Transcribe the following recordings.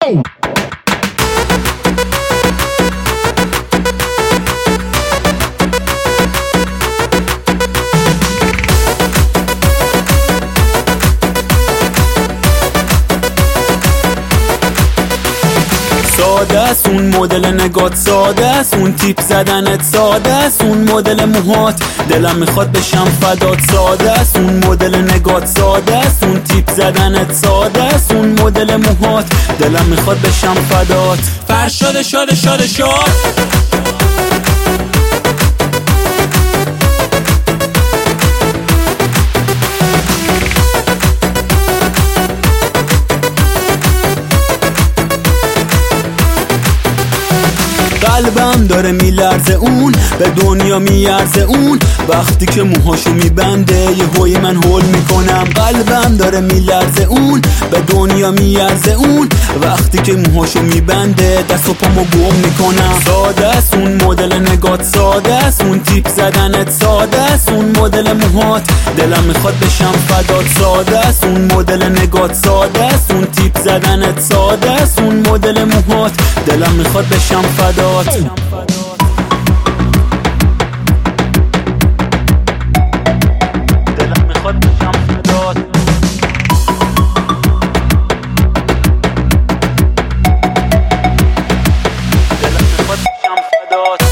ساده است اون مدل نگات، ساده است اون تیپ زدنت، ساده است اون مدل موهات، دلم میخواد بشم فدات. ساده است اون مدل نگات، ساده است اون تیپ زدنت، ساده است اون مدل موهات، دلم میخواد بشم فدات. فرشاد شاد شاد شاد قلبم داره میلرزه اون به دنیا میارزه اون وقتی که موهاشو میبنده یه هوی من هول میکنم. قلبم داره میلرزه اون به دنیا میارزه اون وقتی که موهاشو میبنده دست و پامو گم میکنم. ساده است اون مدل نگات، ساده است اون تیپ زدنت، ساده است اون مدل موهات، دلم میخواد بشم فدات. ساده است اون مدل نگات، ساده است اون تیپ زدنت، ساده است اون مدل موهات، دلم میخواد بشم فدات. دلم میخواد بشم فدات. دلم میخواد بشم فدات.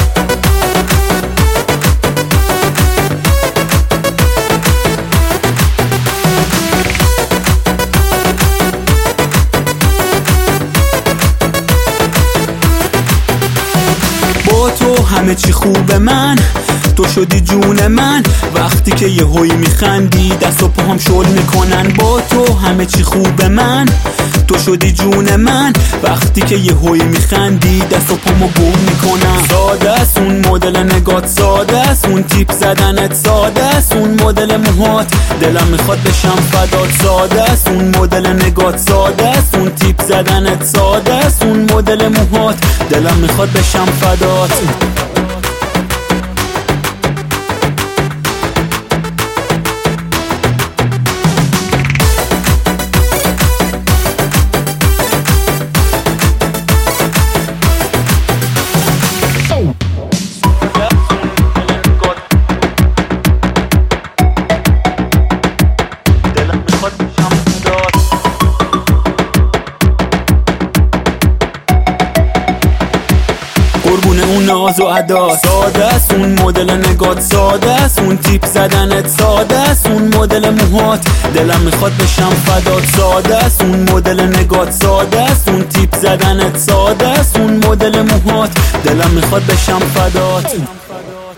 با تو همه چی خوبه من، تو شدی جون من وقتی که یه هوی میخندی دست و پاهم شل میکنن. با تو همه چی خوبه من، تو شدی جون من وقتی که یه هوی میخندی دست و پامو گم میکنم. ساده است اون مدل نگات، ساده است اون تیپ زدنت، ساده است اون مدل موهات، دلم میخواد بشم فدات. ساده است اون مدل نگات، ساده است اون تیپ زدنت، ساده است اون مدل موهات، دلم میخواد بشم فدات. قربون اون ناز و ادا، ساده است اون مدل نگات، ساده است اون تیپ زدنت، ساده است اون مدل موهات، دلم میخواد بشم فدات. ساده است اون مدل نگات، ساده است اون تیپ زدنت، ساده است اون مدل موهات، دلم میخواد بشم فدات.